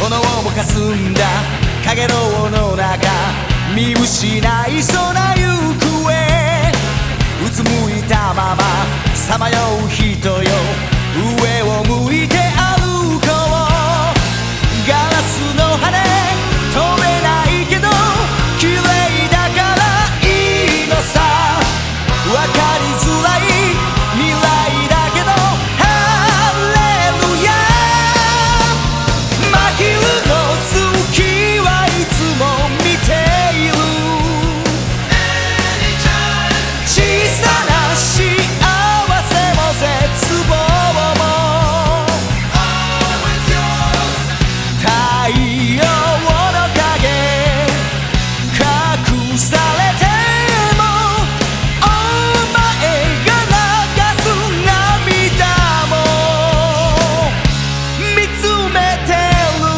炎も霞んだ陽炎の中見失いそうな行方うつむいたままさまよう人よ上を向いて歩こうガラスの羽飛べないけど綺麗だからいいのさ分かりづらい未来だけどハレルヤ真昼の月はいつも見ている小さな幸せも絶望も太陽の影隠されてもお前が流す涙も見つめてる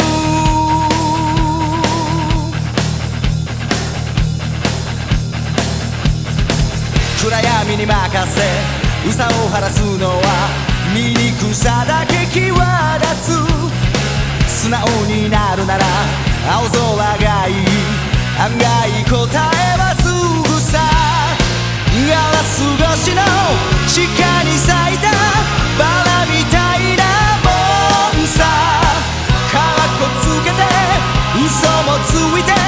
暗闇に任せ憂さを晴らすのは醜さだけ際立つ素直になるなら青空がいい案外答えはすぐさガラス越しの地下に咲いたバラみたいなもんさかっこつけて嘘もついて